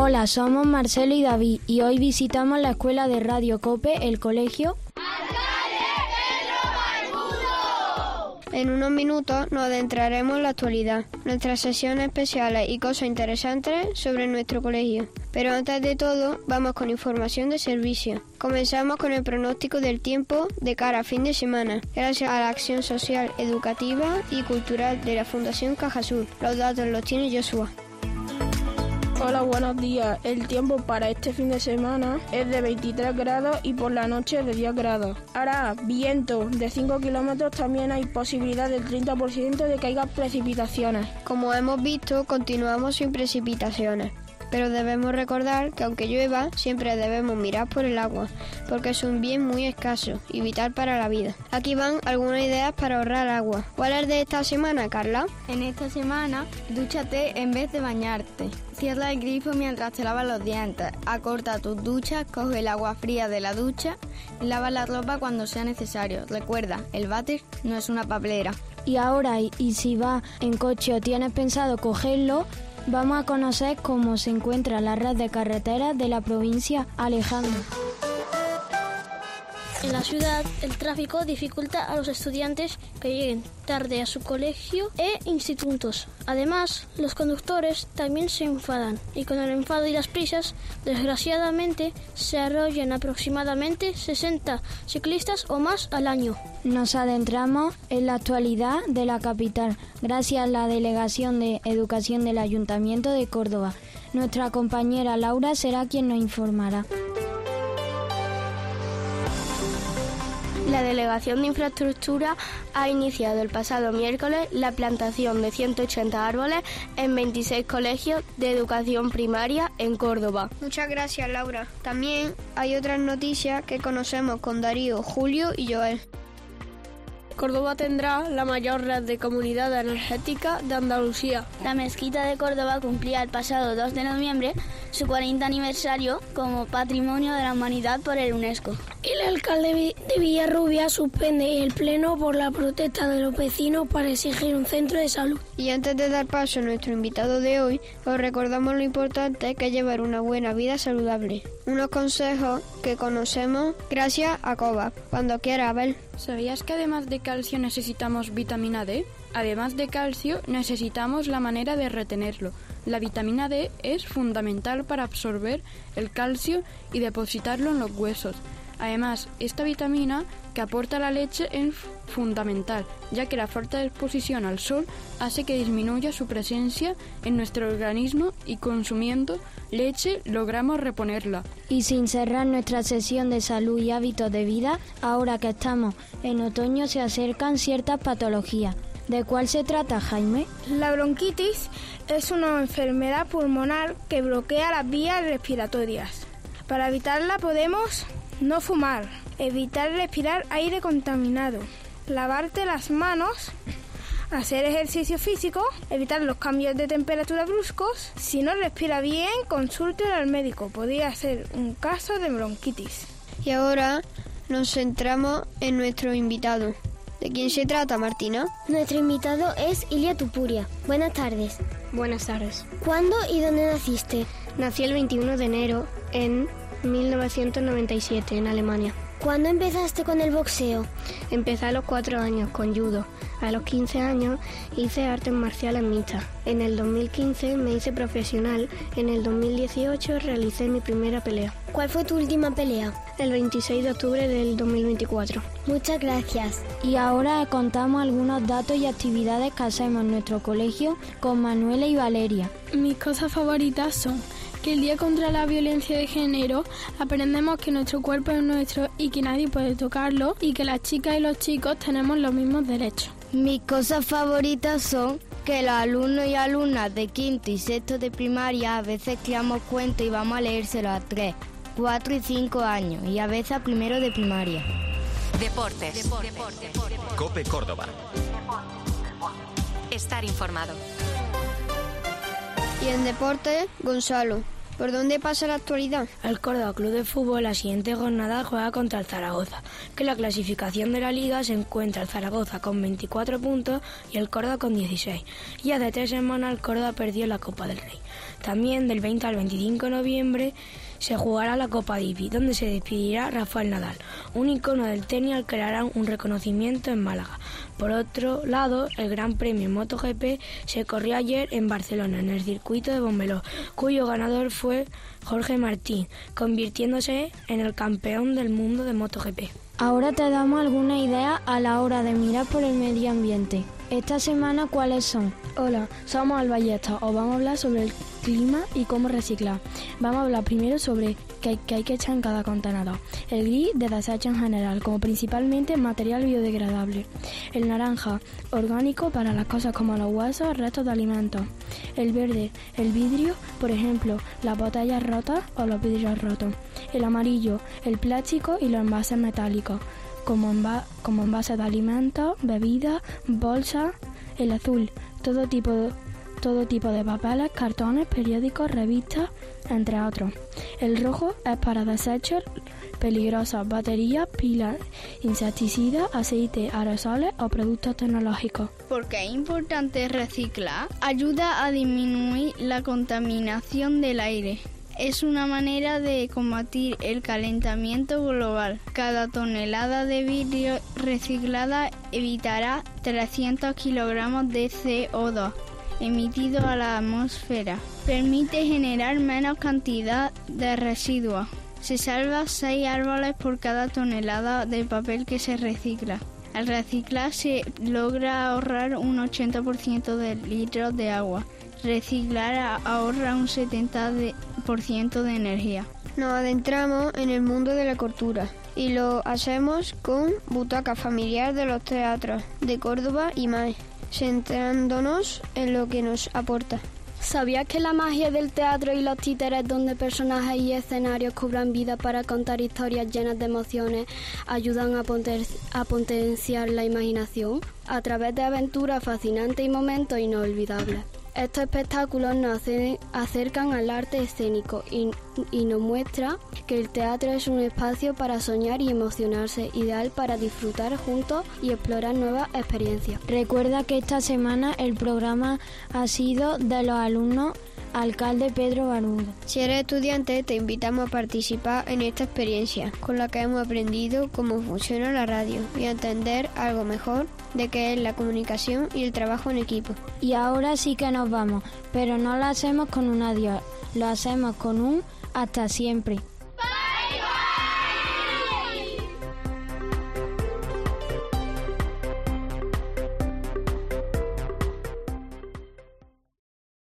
Hola, somos Marcelo y David y hoy visitamos la escuela de Radio Cope, el colegio En unos minutos nos adentraremos en la actualidad, nuestras sesiones especiales y cosas interesantes sobre nuestro colegio. Pero antes de todo, vamos con información de servicio. Comenzamos con el pronóstico del tiempo de cara a fin de semana, gracias a la acción social, educativa y cultural de la Fundación Caja Sur. Los datos los tiene Joshua. Hola, buenos días. El tiempo para este fin de semana es de 23 grados y por la noche de 10 grados. Hará viento de 5 kilómetros, también hay posibilidad del 30% de que haya precipitaciones. Como hemos visto, continuamos sin precipitaciones. Pero debemos recordar que aunque llueva, siempre debemos mirar por el agua, porque es un bien muy escaso y vital para la vida. Aquí van algunas ideas para ahorrar agua. ¿Cuál es de esta semana, Carla? En esta semana, dúchate en vez de bañarte. Cierra el grifo mientras te lavas los dientes. Acorta tus duchas, coge el agua fría de la ducha y lava la ropa cuando sea necesario. Recuerda, el váter no es una papelera. Y ahora, y si vas en coche o tienes pensado cogerlo, vamos a conocer cómo se encuentra la red de carreteras de la provincia Alejandro. En la ciudad, el tráfico dificulta a los estudiantes que lleguen tarde a su colegio e institutos. Además, los conductores también se enfadan y con el enfado y las prisas, desgraciadamente, se arrollan aproximadamente 60 ciclistas o más al año. Nos adentramos en la actualidad de la capital, gracias a la Delegación de Educación del Ayuntamiento de Córdoba. Nuestra compañera Laura será quien nos informará. La Delegación de Infraestructura ha iniciado el pasado miércoles la plantación de 180 árboles en 26 colegios de educación primaria en Córdoba. Muchas gracias, Laura. También hay otras noticias que conocemos con Darío, Julio y Joel. Córdoba tendrá la mayor red de comunidad energética de Andalucía. La Mezquita de Córdoba cumplía el pasado 2 de noviembre su 40 aniversario como Patrimonio de la Humanidad por el UNESCO. El alcalde de Villarrubia suspende el pleno por la protesta de los vecinos para exigir un centro de salud. Y antes de dar paso a nuestro invitado de hoy, os recordamos lo importante que es llevar una buena vida saludable. Unos consejos que conocemos gracias a COVAP. Cuando quiera, Abel. ¿Sabías que además de calcio necesitamos vitamina D? Además de calcio, necesitamos la manera de retenerlo. La vitamina D es fundamental para absorber el calcio y depositarlo en los huesos. Además, esta vitamina que aporta la leche es fundamental, ya que la fuerte exposición al sol hace que disminuya su presencia en nuestro organismo y consumiendo leche logramos reponerla. Y sin cerrar nuestra sesión de salud y hábitos de vida, ahora que estamos en otoño se acercan ciertas patologías. ¿De cuál se trata, Jaime? La bronquitis es una enfermedad pulmonar que bloquea las vías respiratorias. Para evitarla podemos no fumar, evitar respirar aire contaminado, lavarte las manos, hacer ejercicio físico, evitar los cambios de temperatura bruscos. Si no respira bien, consulte al médico, podría ser un caso de bronquitis. Y ahora nos centramos en nuestro invitado. ¿De quién se trata, Martina? Nuestro invitado es Ilia Tupuria. Buenas tardes. Buenas tardes. ¿Cuándo y dónde naciste? Nací el 21 de enero en 1997 en Alemania. ¿Cuándo empezaste con el boxeo? Empecé a los 4 años con judo. A los 15 años hice artes marciales mixtas. En el 2015 me hice profesional. En el 2018 realicé mi primera pelea. ¿Cuál fue tu última pelea? El 26 de octubre del 2024. Muchas gracias. Y ahora contamos algunos datos y actividades que hacemos en nuestro colegio con Manuela y Valeria. Mis cosas favoritas son que el día contra la violencia de género aprendemos que nuestro cuerpo es nuestro y que nadie puede tocarlo y que las chicas y los chicos tenemos los mismos derechos. Mis cosas favoritas son que los alumnos y alumnas de quinto y sexto de primaria a veces creamos cuentos y vamos a leérselo a 3, 4 y 5 años y a veces a primero de primaria. Deportes. Cope Córdoba. Estar informado. Y en deporte, Gonzalo. ¿Por dónde pasa la actualidad? El Córdoba Club de Fútbol la siguiente jornada juega contra el Zaragoza, que en la clasificación de la Liga se encuentra el Zaragoza con 24 puntos y el Córdoba con 16. Y hace 3 semanas el Córdoba perdió la Copa del Rey. También del 20 al 25 de noviembre se jugará la Copa Davis, donde se despedirá Rafael Nadal, un icono del tenis al que le harán un reconocimiento en Málaga. Por otro lado, el Gran Premio MotoGP se corrió ayer en Barcelona, en el circuito de Montmeló, cuyo ganador fue Jorge Martín, convirtiéndose en el campeón del mundo de MotoGP. Ahora te damos alguna idea a la hora de mirar por el medio ambiente. Esta semana, ¿cuáles son? Hola, somos Alba y Esta. Os vamos a hablar sobre el clima y cómo reciclar. Vamos a hablar primero sobre qué hay que echar en cada contenedor. El gris, de desecho en general, como principalmente material biodegradable. El naranja, orgánico para las cosas como los huesos, restos de alimentos. El verde, el vidrio, por ejemplo, las botellas rotas o los vidrios rotos. El amarillo, el plástico y los envases metálicos, como envases de alimentos, bebidas, bolsas. El azul, todo tipo de papeles, cartones, periódicos, revistas, entre otros. El rojo es para desechos peligrosos, baterías, pilas, insecticidas, aceite, aerosoles o productos tecnológicos. ¿Por qué es importante reciclar? Ayuda a disminuir la contaminación del aire. Es una manera de combatir el calentamiento global. Cada tonelada de vidrio reciclada evitará 300 kilogramos de CO2 emitido a la atmósfera. Permite generar menos cantidad de residuos. Se salva 6 árboles por cada tonelada de papel que se recicla. Al reciclar se logra ahorrar un 80% de litros de agua. Reciclar ahorra un 70% de energía. Nos adentramos en el mundo de la cultura y lo hacemos con Butaca Familiar de los Teatros de Córdoba y MAE, centrándonos en lo que nos aporta. ¿Sabías que la magia del teatro y los títeres, donde personajes y escenarios cobran vida para contar historias llenas de emociones, ayudan a potenciar la imaginación a través de aventuras fascinantes y momentos inolvidables? Estos espectáculos nos acercan al arte escénico y nos muestra que el teatro es un espacio para soñar y emocionarse, ideal para disfrutar juntos y explorar nuevas experiencias. Recuerda que esta semana el programa ha sido de los alumnos Alcalde Pedro Barundo. Si eres estudiante, te invitamos a participar en esta experiencia, con la que hemos aprendido cómo funciona la radio y a entender algo mejor de qué es la comunicación y el trabajo en equipo. Y ahora sí que nos vamos, pero no lo hacemos con un adiós, lo hacemos con un hasta siempre.